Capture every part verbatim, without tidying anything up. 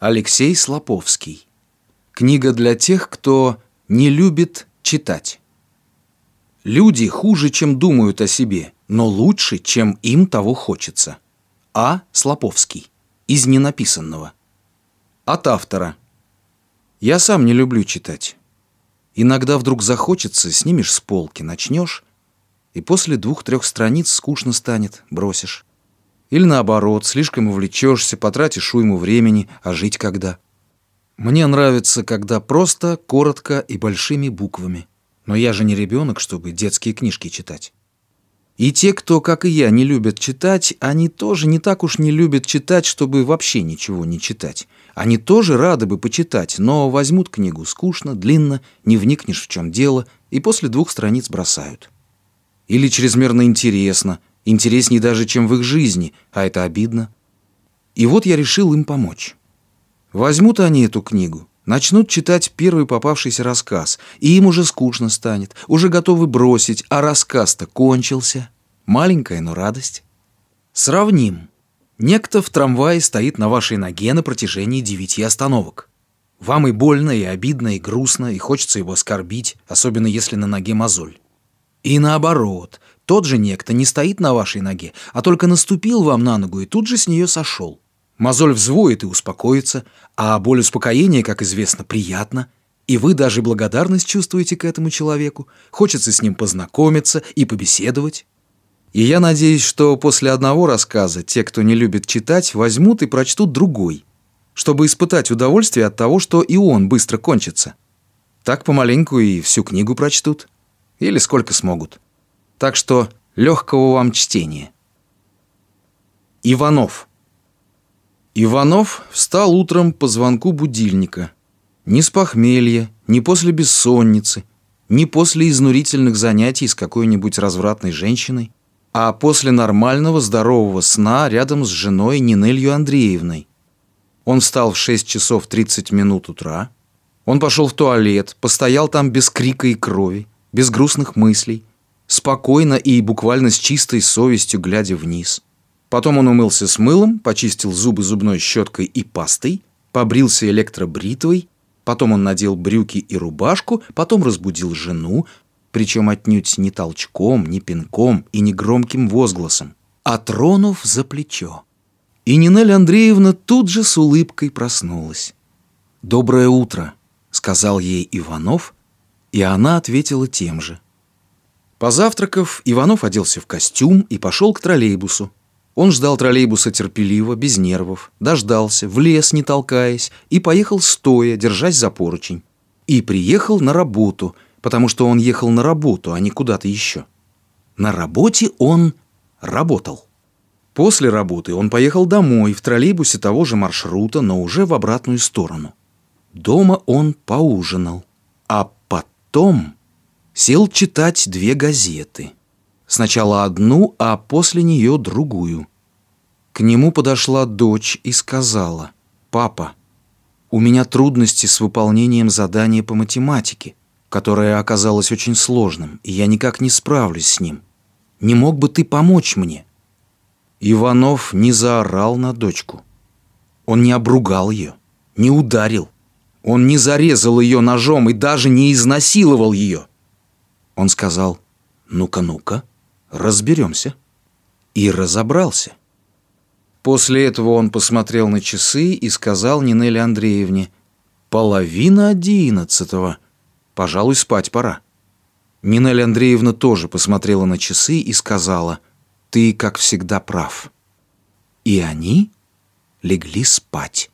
Алексей Слаповский. Книга для тех, кто не любит читать. Люди хуже, чем думают о себе, но лучше, чем им того хочется. А. Слаповский. Из ненаписанного. От автора. Я сам не люблю читать. Иногда вдруг захочется, снимешь с полки, начнешь, и после двух-трех страниц скучно станет, бросишь. Или наоборот, слишком увлечешься, потратишь уйму времени, а жить когда? Мне нравится, когда просто, коротко и большими буквами. Но я же не ребенок, чтобы детские книжки читать. И те, кто, как и я, не любят читать, они тоже не так уж не любят читать, чтобы вообще ничего не читать. Они тоже рады бы почитать, но возьмут книгу скучно, длинно, не вникнешь, в чем дело, и после двух страниц бросают. Или чрезмерно интересно, интересней даже, чем в их жизни, а это обидно. И вот я решил им помочь. Возьмут они эту книгу, начнут читать первый попавшийся рассказ, и им уже скучно станет, уже готовы бросить, а рассказ-то кончился. Маленькая, но радость. Сравним. Некто в трамвае стоит на вашей ноге на протяжении девяти остановок. Вам и больно, и обидно, и грустно, и хочется его оскорбить, особенно если на ноге мозоль. И наоборот, тот же некто не стоит на вашей ноге, а только наступил вам на ногу и тут же с нее сошел. Мозоль взвоет и успокоится, а боль успокоения, как известно, приятна, и вы даже благодарность чувствуете к этому человеку, хочется с ним познакомиться и побеседовать. И я надеюсь, что после одного рассказа те, кто не любит читать, возьмут и прочтут другой, чтобы испытать удовольствие от того, что и он быстро кончится. Так помаленьку и всю книгу прочтут. Или сколько смогут. Так что легкого вам чтения. Иванов. Иванов встал утром по звонку будильника. Ни с похмелья, ни после бессонницы, ни после изнурительных занятий с какой-нибудь развратной женщиной, а после нормального здорового сна рядом с женой Нинелью Андреевной. Он встал в шесть часов тридцать минут утра. Он пошел в туалет, постоял там без крика и крови, без грустных мыслей, спокойно и буквально с чистой совестью глядя вниз. Потом он умылся с мылом, почистил зубы зубной щеткой и пастой, побрился электробритвой, потом он надел брюки и рубашку, потом разбудил жену, причем отнюдь не толчком, не пинком и не громким возгласом, а тронув за плечо. И Нинель Андреевна тут же с улыбкой проснулась. «Доброе утро», — сказал ей Иванов, и она ответила тем же. Позавтракав, Иванов оделся в костюм и пошел к троллейбусу. Он ждал троллейбуса терпеливо, без нервов, дождался, влез, не толкаясь, и поехал стоя, держась за поручень. И приехал на работу, потому что он ехал на работу, а не куда-то еще. На работе он работал. После работы он поехал домой в троллейбусе того же маршрута, но уже в обратную сторону. Дома он поужинал, а потом сел читать две газеты. Сначала одну, а после нее другую. К нему подошла дочь и сказала: «Папа, у меня трудности с выполнением задания по математике, которое оказалось очень сложным, и я никак не справлюсь с ним. Не мог бы ты помочь мне?» Иванов не заорал на дочку. Он не обругал ее, не ударил. Он не зарезал ее ножом и даже не изнасиловал ее. Он сказал: «Ну-ка, ну-ка, разберемся». И разобрался. После этого он посмотрел на часы и сказал Нинеле Андреевне: «Половина одиннадцатого. Пожалуй, спать пора». Нинель Андреевна тоже посмотрела на часы и сказала: «Ты, как всегда, прав». И они легли спать.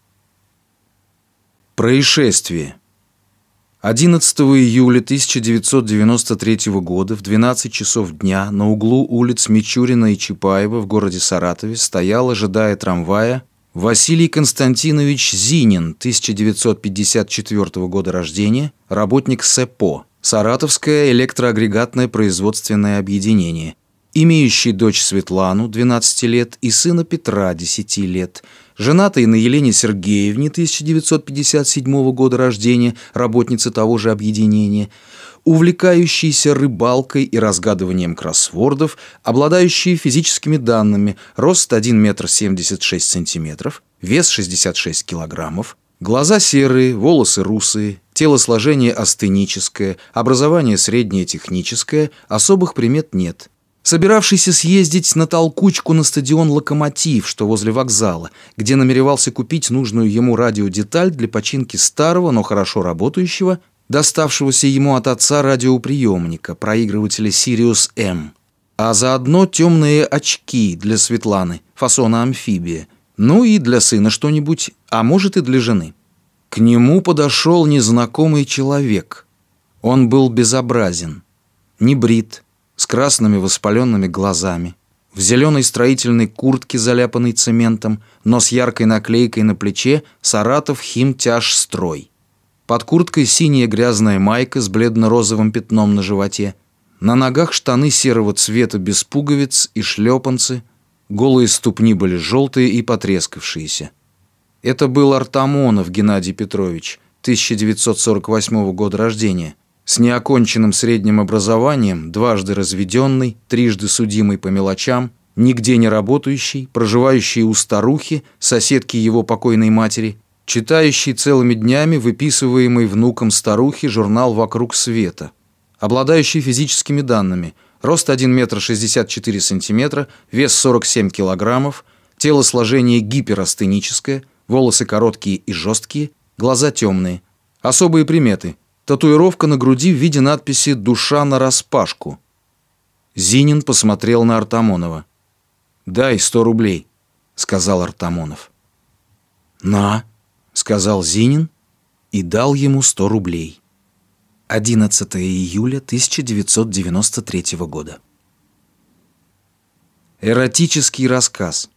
Происшествие. одиннадцатого июля тысяча девятьсот девяносто третьего года в двенадцать часов дня на углу улиц Мичурина и Чапаева в городе Саратове стоял, ожидая трамвая, Василий Константинович Зинин, тысяча девятьсот пятьдесят четвёртого года рождения, работник СЭПО, Саратовское электроагрегатное производственное объединение, имеющий дочь Светлану, двенадцати лет, и сына Петра, десяти лет, женатый на Елене Сергеевне тысяча девятьсот пятьдесят седьмого года рождения, работнице того же объединения, увлекающийся рыбалкой и разгадыванием кроссвордов, обладающий физическими данными: рост один метр семьдесят шесть сантиметров, вес шестьдесят шесть килограммов, глаза серые, волосы русые, телосложение астеническое, образование среднее техническое, особых примет нет. Собиравшийся съездить на толкучку на стадион «Локомотив», что возле вокзала, где намеревался купить нужную ему радиодеталь для починки старого, но хорошо работающего, доставшегося ему от отца радиоприемника, проигрывателя «Сириус М», а заодно темные очки для Светланы, фасона амфибия, ну и для сына что-нибудь, а может и для жены. К нему подошел незнакомый человек. Он был безобразен, не брит, с красными воспаленными глазами, в зеленой строительной куртке, заляпанной цементом, но с яркой наклейкой на плече «Саратов Химтяжстрой». Под курткой синяя грязная майка с бледно-розовым пятном на животе, на ногах штаны серого цвета без пуговиц и шлепанцы, голые ступни были желтые и потрескавшиеся. Это был Артамонов Геннадий Петрович, тысяча девятьсот сорок восьмого года рождения, с неоконченным средним образованием, дважды разведенный, трижды судимый по мелочам, нигде не работающий, проживающий у старухи, соседки его покойной матери, читающий целыми днями выписываемый внуком старухи журнал «Вокруг света», обладающий физическими данными: рост один метр шестьдесят четыре сантиметра, вес сорок семь килограммов, телосложение гиперастеническое, волосы короткие и жесткие, глаза темные. Особые приметы: татуировка на груди в виде надписи «Душа нараспашку». Зинин посмотрел на Артамонова. «Дай сто рублей», — сказал Артамонов. «На», — сказал Зинин и дал ему сто рублей. одиннадцатого июля тысяча девятьсот девяносто третьего года. Эротический рассказ.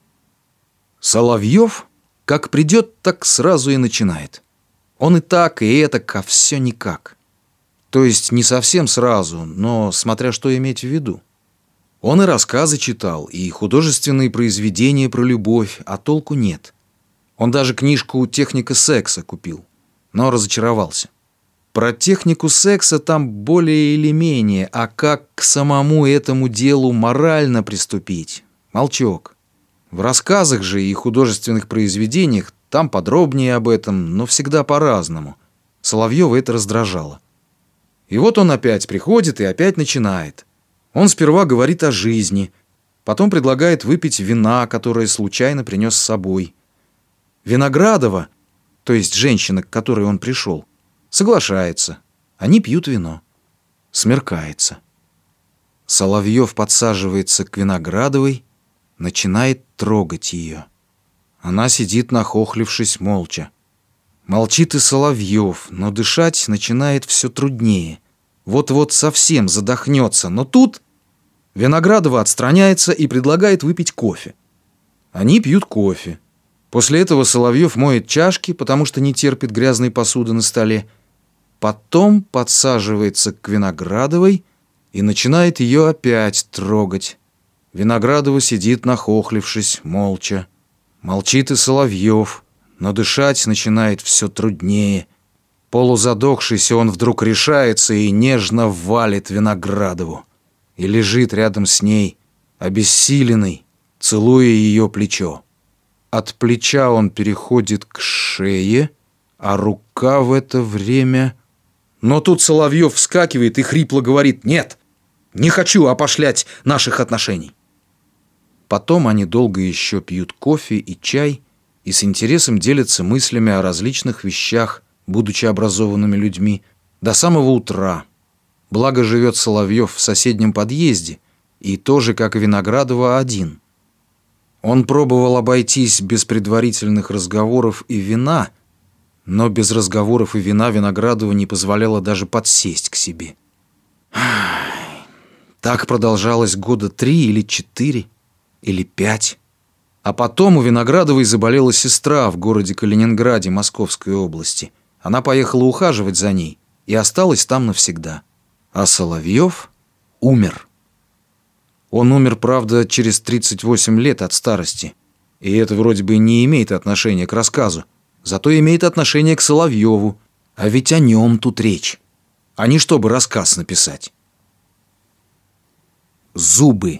Соловьев, как придет, так сразу и начинает. Он и так, и этак, а все никак. То есть не совсем сразу, но смотря что иметь в виду. Он и рассказы читал, и художественные произведения про любовь, а толку нет. Он даже книжку «Техника секса» купил, но разочаровался. Про технику секса там более или менее, а как к самому этому делу морально приступить? Молчок. В рассказах же и художественных произведениях там подробнее об этом, но всегда по-разному. Соловьева это раздражало. И вот он опять приходит и опять начинает. Он сперва говорит о жизни, потом предлагает выпить вина, которое случайно принес с собой. Виноградова, то есть женщина, к которой он пришел, соглашается. Они пьют вино. Смеркается. Соловьев подсаживается к Виноградовой, начинает трогать ее. Она сидит, нахохлившись, молча. Молчит и Соловьев, но дышать начинает все труднее. Вот-вот совсем задохнется, но тут Виноградова отстраняется и предлагает выпить кофе. Они пьют кофе. После этого Соловьев моет чашки, потому что не терпит грязной посуды на столе. Потом подсаживается к Виноградовой и начинает ее опять трогать. Виноградова сидит, нахохлившись, молча. Молчит и Соловьев, но дышать начинает все труднее. Полузадохшийся, он вдруг решается и нежно валит Виноградову. И лежит рядом с ней, обессиленный, целуя ее плечо. От плеча он переходит к шее, а рука в это время... Но тут Соловьев вскакивает и хрипло говорит: «Нет, не хочу опошлять наших отношений». Потом они долго еще пьют кофе и чай и с интересом делятся мыслями о различных вещах, будучи образованными людьми, до самого утра. Благо живет Соловьев в соседнем подъезде и тоже, как и Виноградова, один. Он пробовал обойтись без предварительных разговоров и вина, но без разговоров и вина Виноградова не позволяла даже подсесть к себе. Так продолжалось года три или четыре, или пять. А потом у Виноградовой заболела сестра в городе Калининграде Московской области. Она поехала ухаживать за ней и осталась там навсегда. А Соловьев умер. Он умер, правда, через тридцать восемь лет от старости. И это вроде бы не имеет отношения к рассказу, зато имеет отношение к Соловьеву. А ведь о нем тут речь, а не чтобы рассказ написать. Зубы.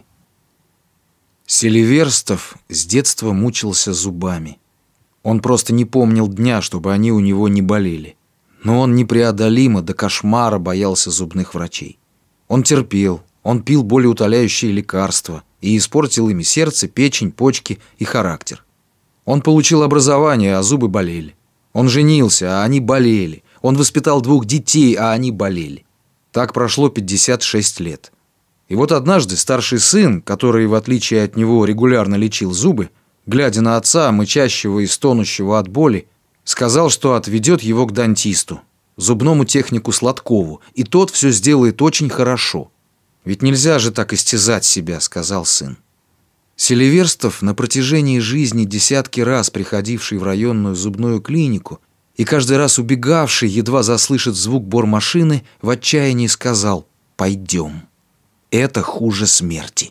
Селиверстов с детства мучился зубами. Он просто не помнил дня, чтобы они у него не болели. Но он непреодолимо до кошмара боялся зубных врачей. Он терпел, он пил болеутоляющие лекарства и испортил ими сердце, печень, почки и характер. Он получил образование, а зубы болели. Он женился, а они болели. Он воспитал двух детей, а они болели. Так прошло пятьдесят шесть лет. И вот однажды старший сын, который, в отличие от него, регулярно лечил зубы, глядя на отца, мычащего и стонущего от боли, сказал, что отведет его к дантисту, зубному технику Сладкову, и тот все сделает очень хорошо. «Ведь нельзя же так истязать себя», — сказал сын. Селиверстов, на протяжении жизни десятки раз приходивший в районную зубную клинику и каждый раз убегавший, едва заслышит звук бормашины, в отчаянии сказал: «Пойдем. Это хуже смерти».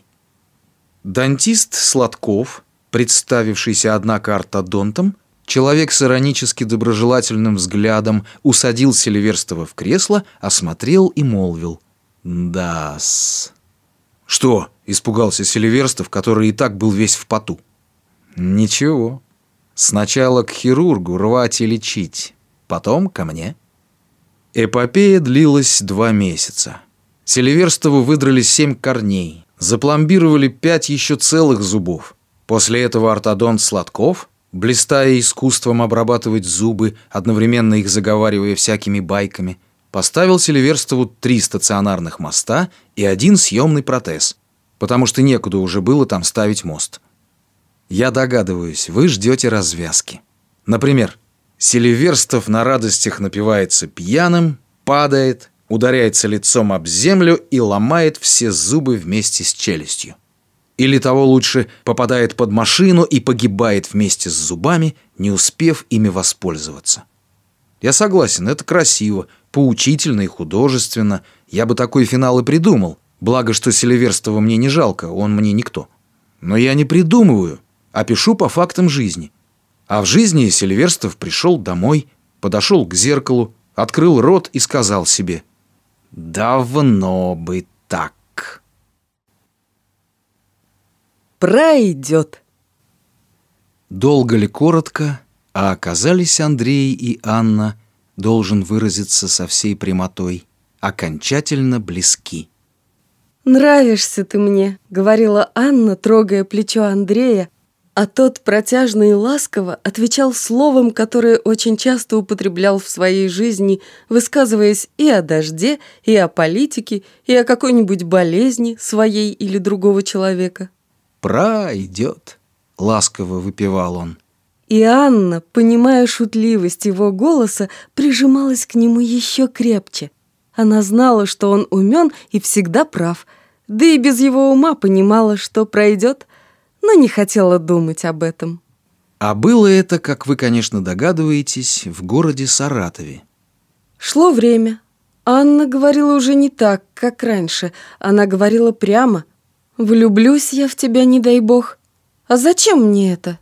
Дантист Сладков, представившийся, однако, ортодонтом, человек с иронически доброжелательным взглядом, усадил Селиверстова в кресло, осмотрел и молвил: «Да-с». «Что?» — испугался Селиверстов, который и так был весь в поту. «Ничего. Сначала к хирургу рвать и лечить, потом ко мне». Эпопея длилась два месяца. Селиверстову выдрали семь корней, запломбировали пять еще целых зубов. После этого ортодонт Сладков, блистая искусством обрабатывать зубы, одновременно их заговаривая всякими байками, поставил Селиверстову три стационарных моста и один съемный протез, потому что некуда уже было там ставить мост. Я догадываюсь, вы ждете развязки. Например, Селиверстов на радостях напивается пьяным, падает, ударяется лицом об землю и ломает все зубы вместе с челюстью. Или того лучше, попадает под машину и погибает вместе с зубами, не успев ими воспользоваться. Я согласен, это красиво, поучительно и художественно. Я бы такой финал и придумал. Благо, что Селиверстова мне не жалко, он мне никто. Но я не придумываю, а пишу по фактам жизни. А в жизни Селиверстов пришел домой, подошел к зеркалу, открыл рот и сказал себе: «Давно бы так». Пройдет. Долго ли, коротко, а оказались Андрей и Анна, должен выразиться со всей прямотой, окончательно близки. «Нравишься ты мне», — говорила Анна, трогая плечо Андрея, а тот протяжно и ласково отвечал словом, которое очень часто употреблял в своей жизни, высказываясь и о дожде, и о политике, и о какой-нибудь болезни своей или другого человека. «Пройдет», — ласково выпевал он. И Анна, понимая шутливость его голоса, прижималась к нему еще крепче. Она знала, что он умен и всегда прав, да и без его ума понимала, что пройдет, но не хотела думать об этом. А было это, как вы, конечно, догадываетесь, в городе Саратове. Шло время. Анна говорила уже не так, как раньше. Она говорила прямо: «Влюблюсь я в тебя, не дай бог. А зачем мне это?»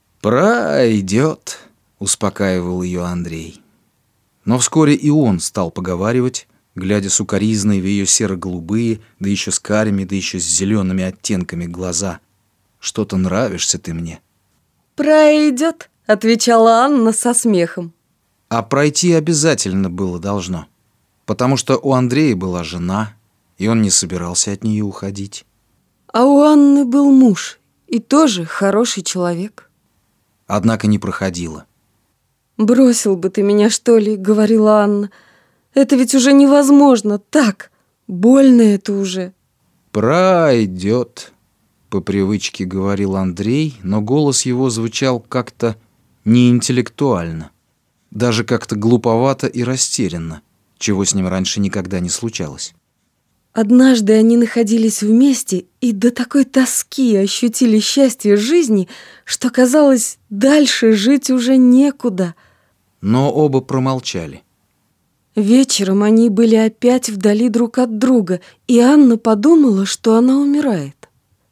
«Пройдет», — успокаивал ее Андрей. Но вскоре и он стал поговаривать, глядя сукоризной в ее серо-голубые, да еще с карими, да еще с зелеными оттенками глаза: «Что-то нравишься ты мне». «Пройдет», — отвечала Анна со смехом. А пройти обязательно было должно, потому что у Андрея была жена, и он не собирался от нее уходить. А у Анны был муж, и тоже хороший человек. Однако не проходило. «Бросил бы ты меня, что ли?» — говорила Анна. «Это ведь уже невозможно, так, больно это уже». «Пройдет», — по привычке говорил Андрей, но голос его звучал как-то неинтеллектуально, даже как-то глуповато и растерянно, чего с ним раньше никогда не случалось. Однажды они находились вместе и до такой тоски ощутили счастье жизни, что казалось, дальше жить уже некуда. Но оба промолчали. Вечером они были опять вдали друг от друга, и Анна подумала, что она умирает.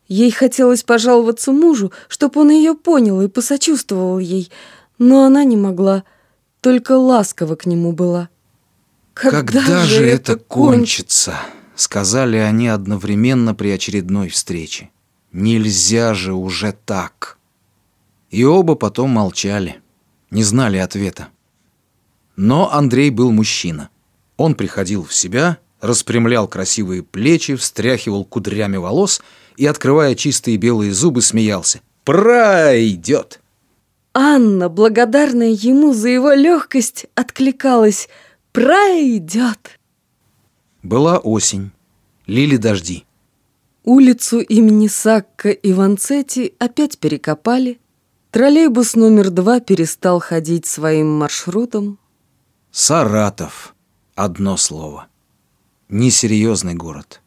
Ей хотелось пожаловаться мужу, чтоб он ее понял и посочувствовал ей, но она не могла, только ласково к нему была. «Когда, Когда же это кончится?» — сказали они одновременно при очередной встрече. «Нельзя же уже так!» И оба потом молчали, не знали ответа. Но Андрей был мужчина. Он приходил в себя, распрямлял красивые плечи, встряхивал кудрями волос и, открывая чистые белые зубы, смеялся. «Пройдет!» Анна, благодарная ему за его легкость, откликалась: «Пройдет!» Была осень, лили дожди. Улицу имени Сакка и Ванцетти опять перекопали. Троллейбус номер два перестал ходить своим маршрутом. Саратов. Одно слово. Несерьезный город.